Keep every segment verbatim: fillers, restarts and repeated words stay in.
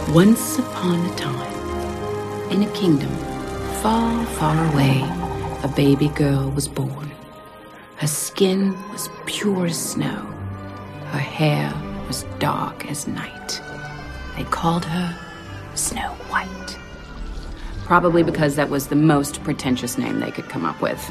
Once upon a time, in a kingdom far, far away, a baby girl was born. Her skin was pure as snow. Her hair was dark as night. They called her Snow White. Probably because that was the most pretentious name they could come up with.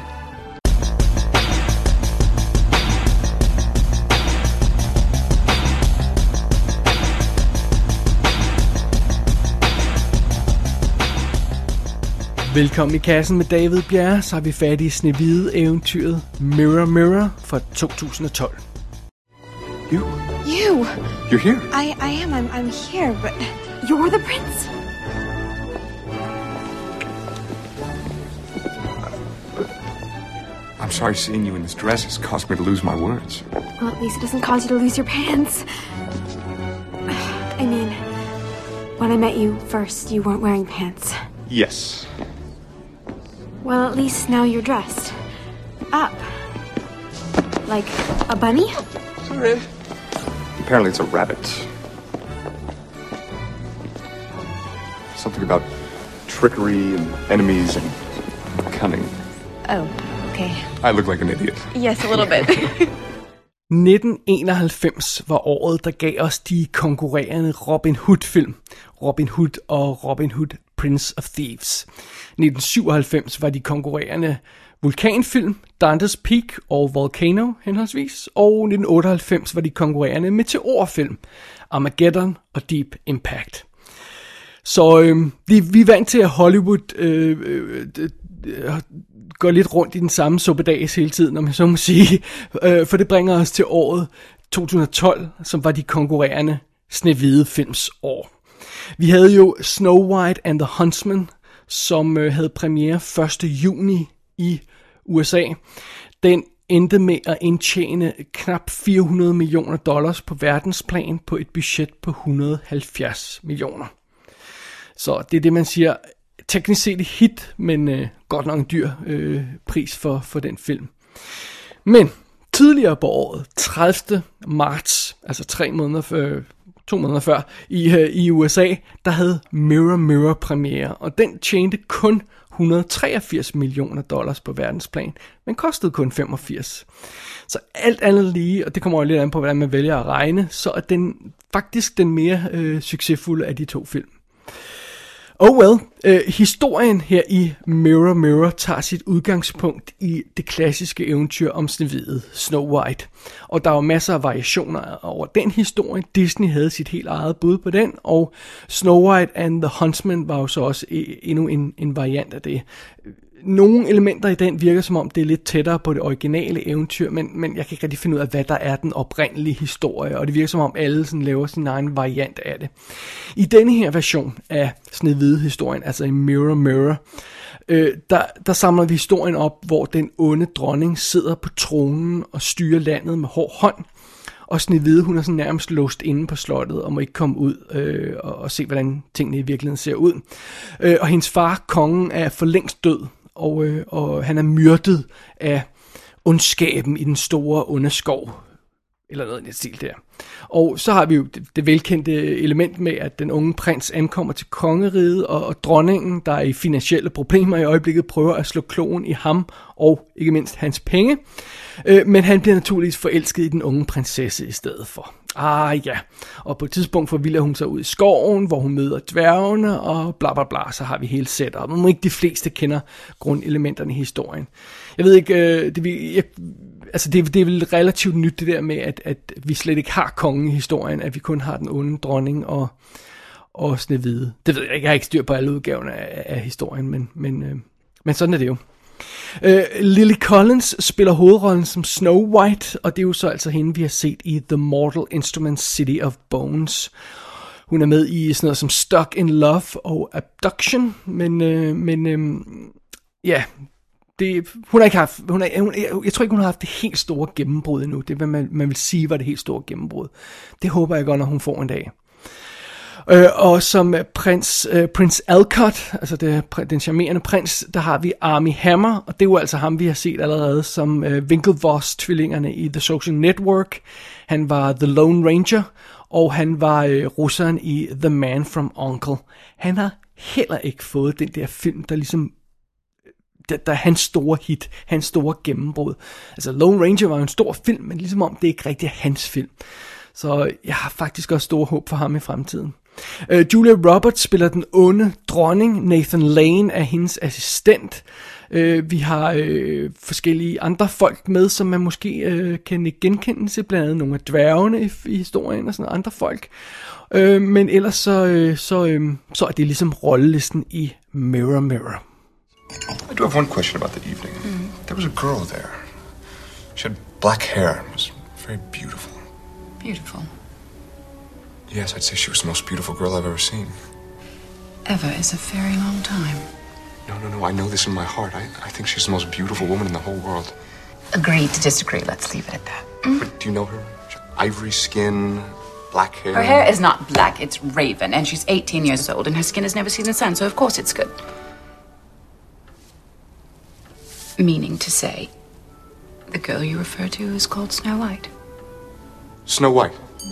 Velkommen i kassen med David Bjerre, så har vi fat i Snehvide eventyret Mirror Mirror fra to tusind og tolv. You? You? You're here? I, I am, I'm, I'm here, but you're the prince? I'm sorry seeing you in this dress has caused me to lose my words. Well, at least it doesn't cause you to lose your pants. I mean, when I met you first, you weren't wearing pants. Yes. Well, at least now you're dressed up. Like a bunny? Sorry. Apparently it's a rabbit. Something about trickery and enemies and cunning. Oh, okay. I look like an idiot. Yes, a little bit. nitten enoghalvfems var året, der gav os de konkurrerende Robin Hood-film. Robin Hood og Robin Hood, Prince of Thieves. nitten syvoghalvfems var de konkurrerende vulkanfilm, Dante's Peak og Volcano henholdsvis. Og nitten otteoghalvfems var de konkurrerende meteorfilm, Armageddon og Deep Impact. Så øh, vi, vi er vant til, at Hollywood øh, øh, øh, går lidt rundt i den samme suppedags hele tiden, om jeg så må sige. Øh, for det bringer os til året to tusind og tolv, som var de konkurrerende Snehvide films år. Vi havde jo Snow White and the Huntsman, som øh, havde premiere første juni i U S A. Den endte med at indtjene knap fire hundrede millioner dollars på verdensplan på et budget på et hundrede og halvfjerds millioner. Så det er det, man siger, teknisk set et hit, men øh, godt nok en dyr øh, pris for, for den film. Men tidligere på året, tredivte marts, altså tre måneder før, to måneder før, i, øh, i U S A, der havde Mirror Mirror premiere, og den tjente kun et hundrede og treogfirs millioner dollars på verdensplan, men kostede kun femogfirs. Så alt andet lige, og det kommer jo lidt an på, hvordan man vælger at regne, så er den faktisk den mere øh, succesfulde af de to film. Oh well, øh, historien her i Mirror Mirror tager sit udgangspunkt i det klassiske eventyr om Snehvide, Snow White. Og der var masser af variationer over den historie. Disney havde sit helt eget bud på den, og Snow White and the Huntsman var jo så også endnu en, en variant af det. Nogle elementer i den virker som om det er lidt tættere på det originale eventyr, men, men jeg kan ikke rigtig finde ud af, hvad der er den oprindelige historie, og det virker som om alle sådan laver sin egen variant af det. I denne her version af Snehvide-historien, altså i Mirror Mirror, øh, der, der samler vi historien op, hvor den onde dronning sidder på tronen og styrer landet med hård hånd, og Snehvide, hun er sådan nærmest låst inde på slottet og må ikke komme ud øh, og, og se, hvordan tingene i virkeligheden ser ud. Øh, og hendes far, kongen, er for længst død. Og, øh, og han er myrdet af ondskaben i den store onde skov. Eller noget i den stil der. Og så har vi jo det, det velkendte element med, at den unge prins ankommer til kongeriget, og, og dronningen, der er i finansielle problemer i øjeblikket, prøver at slå kloen i ham, og ikke mindst hans penge. Øh, men han bliver naturligvis forelsket i den unge prinsesse i stedet for. Ah ja, og på et tidspunkt forvilder hun sig ud i skoven, hvor hun møder dværgene, og bla bla bla, så har vi hele setupet. Men ikke de fleste kender grundelementerne i historien. Jeg ved ikke, øh, det, jeg, altså det, det er vel relativt nyt det der med, at, at vi slet ikke har kongen i historien, at vi kun har den onde dronning og, og Snehvide. Det ved jeg ikke, jeg har ikke styr på alle udgaverne af, af historien, men, men, øh, men sådan er det jo. Uh, Lily Collins spiller hovedrollen som Snow White, og det er jo så altså hende, vi har set i The Mortal Instruments City of Bones. Hun er med i sådan noget som Stuck in Love og Abduction, men, uh, men uh, ja, det, hun har ikke haft, hun er, hun, jeg, jeg tror ikke, hun har haft det helt store gennembrud endnu. Det er, hvad man, man vil sige, var det helt store gennembrud. Det håber jeg godt, når hun får en dag. Øh, og som prins, øh, prins Alcott, altså det, den charmerende prins, der har vi Armie Hammer, og det er jo altså ham, vi har set allerede som øh, Winklevoss-tvillingerne i The Social Network. Han var The Lone Ranger, og han var øh, russeren i The Man from U N C L E. Han har heller ikke fået den der film, der ligesom, der, der er hans store hit, hans store gennembrud. Altså Lone Ranger var jo en stor film, men ligesom om det ikke rigtig er hans film. Så jeg har faktisk også store håb for ham i fremtiden. Uh, Julia Roberts spiller den onde dronning. Nathan Lane er hendes assistent. Uh, vi har uh, forskellige andre folk med, som man måske uh, kan genkende til, blandt andet nogle af dværgene i, i historien og sådan andre folk. Uh, men ellers så, uh, så, uh, så er det ligesom rollelisten i Mirror Mirror. I do have one question about the evening. Mm. There was a girl there. She had black hair and was very beautiful. Beautiful. Yes, I'd say she was the most beautiful girl I've ever seen. Ever is a very long time. No, no, no, I know this in my heart. I, I think she's the most beautiful woman in the whole world. Agree to disagree. Let's leave it at that. Mm? But do you know her? Ivory skin, black hair. Her hair is not black, it's raven, and she's eighteen years old, and her skin has never seen the sun, so of course it's good. Meaning to say, the girl you refer to is called Snow White. Snow White.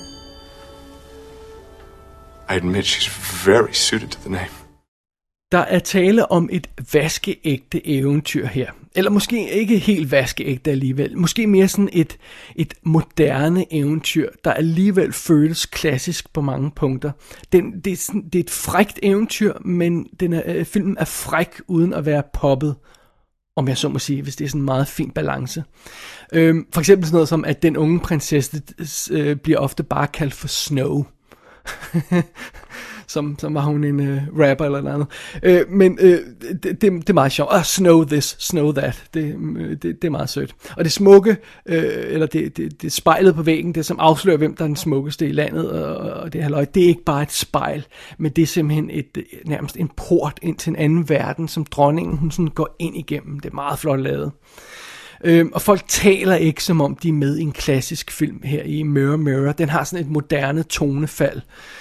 I admit she's very suited to the name. Der er tale om et vaskeægte eventyr her. Eller måske ikke helt vaskeægte alligevel. Måske mere sådan et, et moderne eventyr, der alligevel føles klassisk på mange punkter. Den, det, er sådan, det er et frækt eventyr, men den er, filmen er fræk uden at være poppet, om jeg så må sige, hvis det er sådan en meget fin balance. Øhm, for eksempel sådan noget som, at den unge prinsesse øh, bliver ofte bare kaldt for Snow. som, som var hun en øh, rapper eller noget andet. Øh, men øh, det, det, det er meget sjovt. Ah, snow this, snow that. Det, det, det er meget sødt. Og det smukke, øh, eller det, det, det spejlet på væggen, det som afslører, hvem der er den smukkeste i landet, og, og det halløj, det er ikke bare et spejl, men det er simpelthen et, nærmest en port ind til en anden verden, som dronningen hun sådan går ind igennem. Det er meget flot lavet. Øhm, og folk taler ikke, som om de er med i en klassisk film her i Mirror Mirror. Den har sådan et moderne tonefald.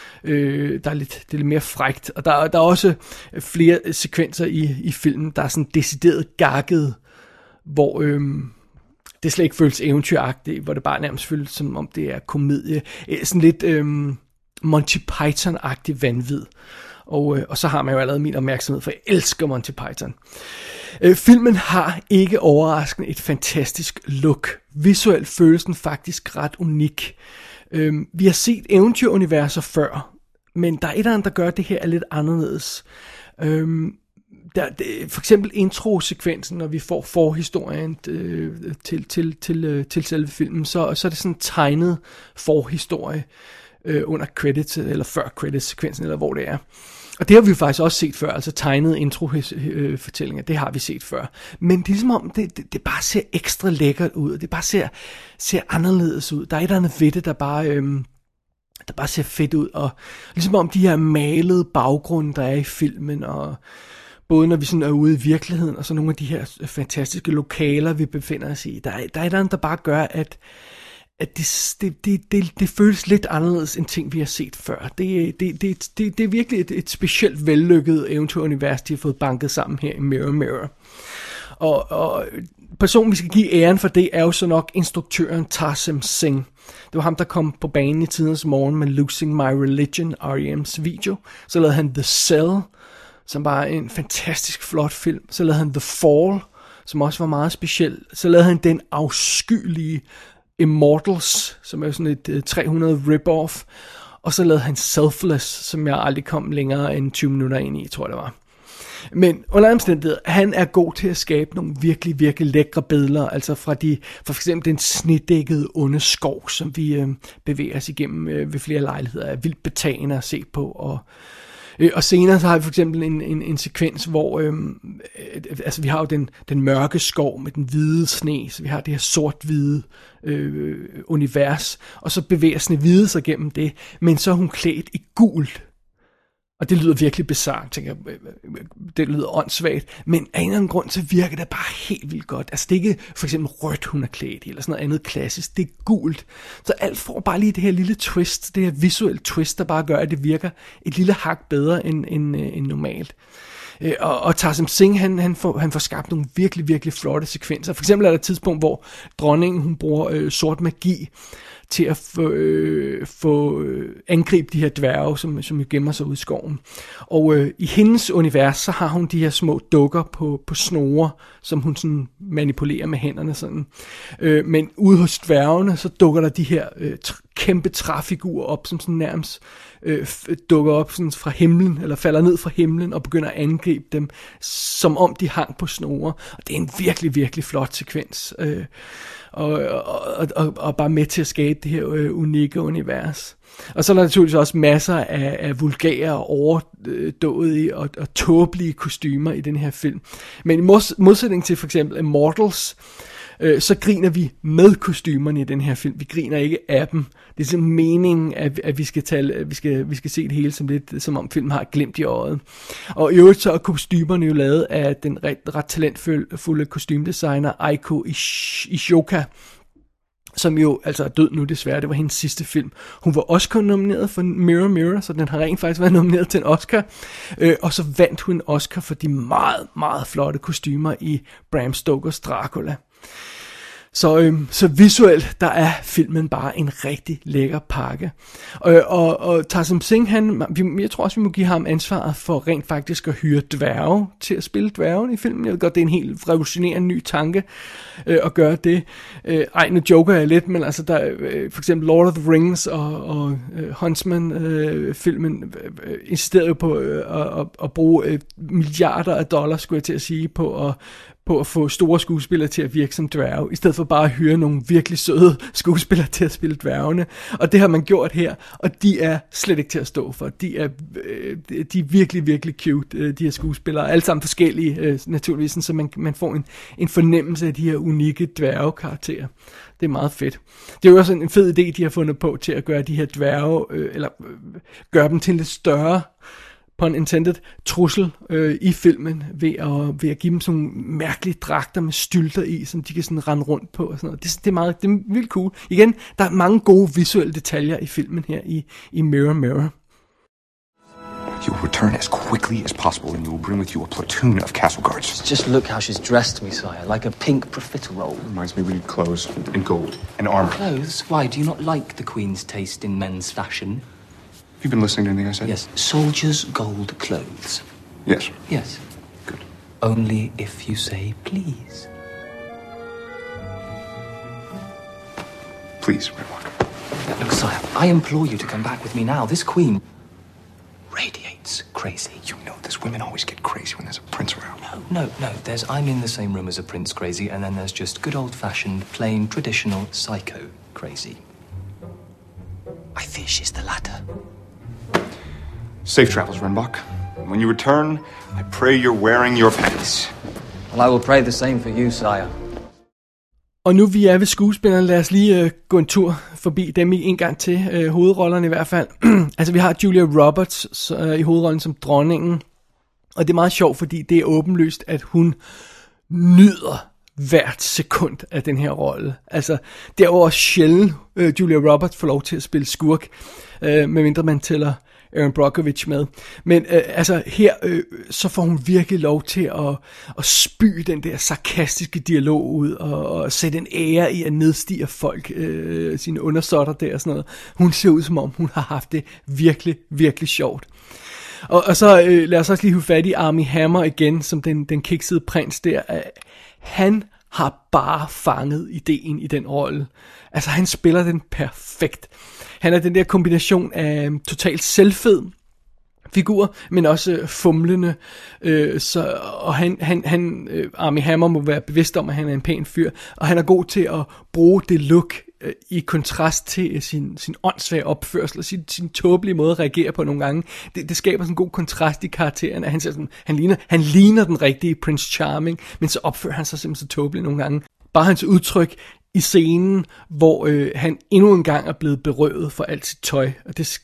Øh, der er lidt, det er lidt mere frækt. Og der, der er også flere sekvenser i, i filmen, der er sådan decideret gakket, hvor øhm, det slet ikke føles eventyragtigt, hvor det bare nærmest føles, som om det er komedie. Sådan lidt øhm, Monty Python-agtig vanvid. Og, øh, og så har man jo allerede min opmærksomhed, for jeg elsker Monty Python. Øh, filmen har ikke overraskende et fantastisk look. Visuelt føles den faktisk ret unik. Øh, vi har set eventyruniverser før, men der er et eller andet, der gør det her er lidt anderledes. Øh, der, det, for eksempel intro-sekvensen, når vi får forhistorien øh, til, til, til, øh, til selve filmen, så, så er det sådan en tegnet forhistorie øh, under credits, eller før credits-sekvensen, eller hvor det er. Og det har vi jo faktisk også set før, altså tegnede intro-fortællinger, det har vi set før. Men det er ligesom om, det, det, det bare ser ekstra lækkert ud, det bare ser, ser anderledes ud. Der er et eller andet ved det, der bare, øhm, der bare ser fedt ud, og ligesom om de her malede baggrunde, der er i filmen, og både når vi sådan er ude i virkeligheden, og så nogle af de her fantastiske lokaler, vi befinder os i, der er, der er et eller andet, der bare gør, at at det, det, det, det, det føles lidt anderledes end ting, vi har set før. Det, det, det, det, det er virkelig et, et specielt vellykket eventyrunivers, de har fået banket sammen her i Mirror Mirror. Og, og personen, vi skal give æren for det, er jo så nok instruktøren Tarsem Singh. Det var ham, der kom på banen i tidens morgen med Losing My Religion, R E M's video. Så lavede han The Cell, som var en fantastisk flot film. Så lavede han The Fall, som også var meget speciel. Så lavede han den afskyelige Immortals, som er sådan et uh, tre hundrede rip-off, og så lavede han Selfless, som jeg aldrig kom længere end tyve minutter ind i, tror jeg det var. Men under omstændighed, han er god til at skabe nogle virkelig, virkelig lækre billeder, altså fra de, for eksempel den snedækkede onde skov, som vi øh, bevæger os igennem øh, ved flere lejligheder, er vildt betagende at se på, og Øh, og senere så har vi for eksempel en, en, en sekvens, hvor øh, øh, altså vi har jo den, den mørke skov med den hvide sne, så vi har det her sort-hvide øh, univers, og så bevæger Snehvide sig gennem det, men så er hun klædt i gult. Og det lyder virkelig bizarrt, tænker jeg. Det lyder åndssvagt, men af en eller anden grund, så virker det bare helt vildt godt. Altså det er ikke for eksempel rødt, hun er klædt i, eller sådan noget andet klassisk. Det er gult. Så alt får bare lige det her lille twist, det her visuelle twist, der bare gør, at det virker et lille hak bedre end, end, end normalt. Og, og Tarsem Singh, han, han, får, han får skabt nogle virkelig, virkelig flotte sekvenser. For eksempel er der et tidspunkt, hvor dronningen, hun bruger øh, sort magi til at få, øh, få øh, angribe de her dværge, som, som jo gemmer sig ude i skoven. Og øh, i hendes univers, så har hun de her små dukker på, på snore, som hun sådan manipulerer med hænderne sådan. Øh, men ude hos dværgene, så dukker der de her øh, t- kæmpe træfigurer op, som sådan nærmest øh, dukker op sådan fra himlen, eller falder ned fra himlen og begynder at angribe dem, som om de hang på snore. Og det er en virkelig, virkelig flot sekvens. Øh, Og, og, og, og bare med til at skabe det her øh, unikke univers. Og så er der naturligvis også masser af, af vulgære og overdådige og, og tåbelige kostymer i den her film. Men i modsætning til for eksempel Immortals, øh, så griner vi med kostymerne i den her film. Vi griner ikke af dem. Det er simpelthen meningen, at, at, vi, skal tale, at vi, skal, vi skal se det hele som lidt, som om filmen har glemt i øjet. Og i øvrigt så er kostymerne jo lavet af den ret, ret talentfulde kostymedesigner Aiko Ishoka, som jo altså er død nu desværre. Det var hendes sidste film. Hun var også kun nomineret for Mirror Mirror, så den har rent faktisk været nomineret til en Oscar. Øh, og så vandt hun en Oscar for de meget, meget flotte kostymer i Bram Stokers Dracula. Så, øhm, så visuelt, der er filmen bare en rigtig lækker pakke. Og, og, og Tarsem Singh, han, vi, jeg tror også, vi må give ham ansvaret for rent faktisk at hyre dværge til at spille dværgen i filmen. Jeg ved godt, det er en helt revolutionerende ny tanke øh, at gøre det. Øh, ej, nu joker jeg lidt, men altså, der, øh, for eksempel Lord of the Rings og, og øh, Huntsman-filmen øh, øh, insisterede jo på øh, at, at bruge øh, milliarder af dollars, skulle jeg til at sige, på at på at få store skuespillere til at virke som dværge, i stedet for bare at hyre nogle virkelig søde skuespillere til at spille dværgene. Og det har man gjort her, og de er slet ikke til at stå for. De er, de er virkelig, virkelig cute, de her skuespillere. Alle sammen forskellige, naturligvis, så man, man får en, en fornemmelse af de her unikke dværgekarakterer. Det er meget fedt. Det er jo også en fed idé, de har fundet på til at gøre de her dværge, eller gøre dem til en lidt større, pun intended, trussel øh, i filmen, ved at, ved at give dem sådan nogle mærkelige dragter med stylter i, som de kan sådan rende rundt på og sådan noget. Det, det er meget, det er vildt cool. Igen, der er mange gode visuelle detaljer i filmen her i, i Mirror Mirror. You will return as quickly as possible, and you will bring with you a platoon of castle guards. Just look how she's dressed me, sire, like a pink profiterole. Reminds me we need clothes and gold and armor. Clothes? Why, do you not like the Queen's taste in men's fashion? You've been listening to anything I said? Yes. Soldiers' gold clothes. Yes. Yes. Good. Only if you say please. Please, Redwalker. Yeah, look, sire, I implore you to come back with me now. This queen radiates crazy. You know this. Women always get crazy when there's a prince around. No, no, no. There's I'm in the same room as a prince crazy, and then there's just good old-fashioned, plain, traditional psycho crazy. I fear she's the latter. Safe travels, Renbach. When you return, I pray you're wearing your panties. Well, I will pray the same for you, sire. Og nu vi er ved skuespillerne, lad os lige øh, gå en tur forbi dem i en gang til, øh, hovedrollerne i hvert fald. Altså vi har Julia Roberts øh, i hovedrollen som dronningen, og det er meget sjovt, fordi det er åbenlyst, at hun nyder hvert sekund af den her rolle. Altså det er jo også sjældent, øh, Julia Roberts får lov til at spille skurk, øh, medmindre man tæller Erin Brockovich med. Men øh, altså her, øh, så får hun virkelig lov til at, at spy den der sarkastiske dialog ud, og, og sætte en ære i at nedstige folk, øh, sine undersåtter der og sådan noget. Hun ser ud som om, hun har haft det virkelig, virkelig sjovt. Og, og så øh, lad os også lige have fat i Armie Hammer igen, som den, den kiksede prins der. Han har bare fanget ideen i den rolle. Altså han spiller den perfekt. Han er den der kombination af totalt selvfed figur, men også fumlende. Øh, så, og han, han, han øh, Armie Hammer må være bevidst om, at han er en pæn fyr, og han er god til at bruge det look øh, i kontrast til sin, sin åndssvage opførsel og sin, sin tåbelige måde at reagere på nogle gange. Det, det skaber sådan en god kontrast i karakteren, at han, ser sådan, han, ligner, han ligner den rigtige Prince Charming, men så opfører han sig simpelthen så tåbeligt nogle gange. Bare hans udtryk i scenen, hvor øh, han endnu en gang er blevet berøvet for alt sit tøj, og det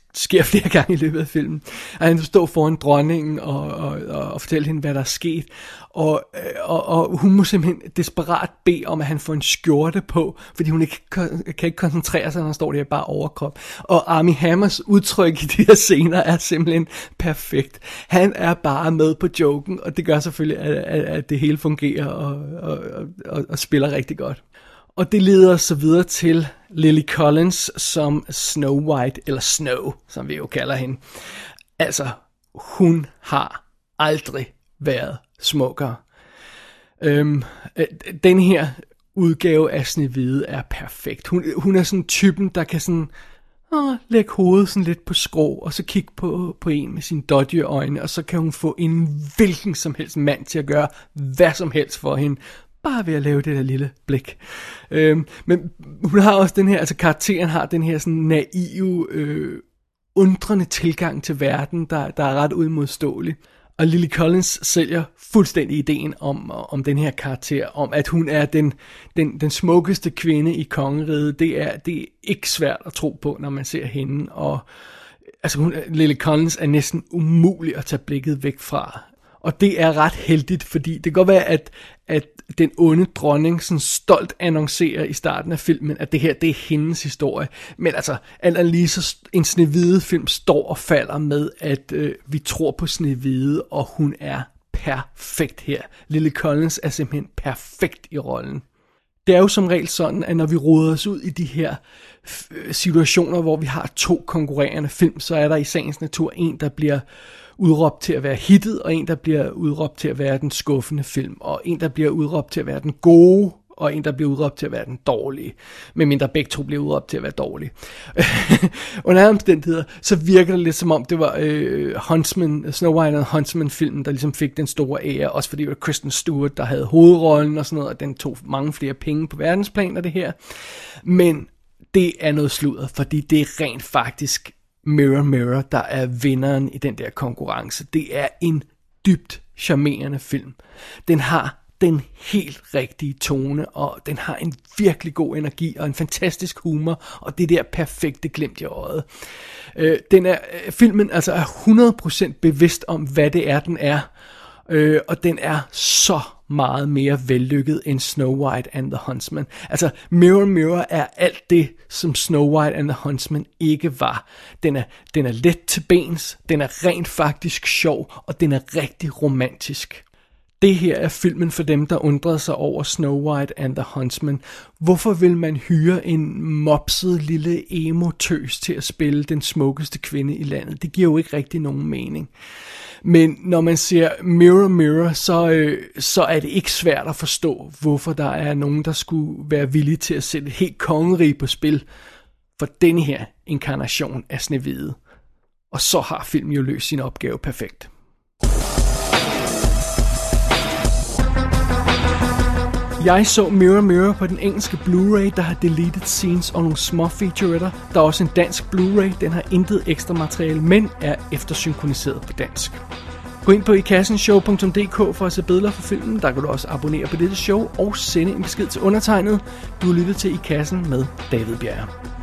sker flere gange i løbet af filmen. At han står foran dronningen og, og, og, og fortæller hende, hvad der er sket. Og, og, og hun må simpelthen desperat bede om, at han får en skjorte på, fordi hun ikke kan ikke koncentrere sig, når han står der bare overkrop. Og Armie Hammers udtryk i de her scener er simpelthen perfekt. Han er bare med på joken, og det gør selvfølgelig, at, at, at det hele fungerer og, og, og, og spiller rigtig godt. Og det leder så videre til Lily Collins som Snow White, eller Snow, som vi jo kalder hende. Altså, hun har aldrig været smukkere. Øhm, den her udgave af Snehvide er perfekt. Hun, hun er sådan typen, der kan sådan åh, lægge hovedet sådan lidt på skrå, og så kigge på, på en med sine dodgy øjne, og så kan hun få en hvilken som helst mand til at gøre hvad som helst for hende, bare ved at lave det der lille blik. Øhm, men hun har også den her, altså karakteren har den her sådan naive, øh, undrende tilgang til verden, der, der er ret uimodståelig. Og Lily Collins sælger fuldstændig ideen om, om den her karakter, om at hun er den, den, den smukkeste kvinde i kongeriget. Det er, det er ikke svært at tro på, når man ser hende. Og altså hun, Lily Collins er næsten umulig at tage blikket væk fra. Og det er ret heldigt, fordi det kan godt være, at, at den onde dronning sådan stolt annoncerer i starten af filmen, at det her, det er hendes historie. Men altså, alt andet lige så en Snehvide film står og falder med, at øh, vi tror på Snehvide, og hun er perfekt her. Lily Collins er simpelthen perfekt i rollen. Det er jo som regel sådan, at når vi roder os ud i de her situationer, hvor vi har to konkurrerende film, så er der i sagens natur en, der bliver udråbt til at være hittet, og en, der bliver udråbt til at være den skuffende film, og en, der bliver udråbt til at være den gode, og en, der bliver udråbt til at være den dårlige, medmindre begge to bliver udråbt til at være dårlige. Under andre omstændigheder, så virker det lidt som om, det var øh, Huntsman, Snow White and Huntsman-filmen, der ligesom fik den store ære, også fordi det var Kristen Stewart, der havde hovedrollen og sådan noget, og den tog mange flere penge på verdensplan af det her. Men det er noget sludder, fordi det er rent faktisk Mirror Mirror, der er vinderen i den der konkurrence. Det er en dybt charmerende film. Den har den helt rigtige tone, og den har en virkelig god energi og en fantastisk humor, og det der perfekte glimt i øjet. Øh, den er, filmen altså er hundrede procent bevidst om, hvad det er, den er, øh, og den er så meget mere vellykket end Snow White and the Huntsman. Altså, Mirror Mirror er alt det, som Snow White and the Huntsman ikke var. Den er, den er let til bens, den er rent faktisk sjov, og den er rigtig romantisk. Det her er filmen for dem, der undrede sig over Snow White and the Huntsman. Hvorfor vil man hyre en mopset lille emo-tøs til at spille den smukkeste kvinde i landet? Det giver jo ikke rigtig nogen mening. Men når man ser Mirror Mirror, så, øh, så er det ikke svært at forstå, hvorfor der er nogen, der skulle være villige til at sætte et helt kongerige på spil for denne her inkarnation af Snehvide. Og så har filmen jo løst sin opgave perfekt. Jeg så Mirror Mirror på den engelske Blu-ray, der har deleted scenes og nogle små featuretter. Der er også en dansk Blu-ray, den har intet ekstra materiale, men er eftersynkroniseret på dansk. Gå ind på i kassen show punktum d k for at se billeder for filmen. Der kan du også abonnere på dette show og sende en besked til undertegnet. Du har lyttet til I Kassen med David Bjerre.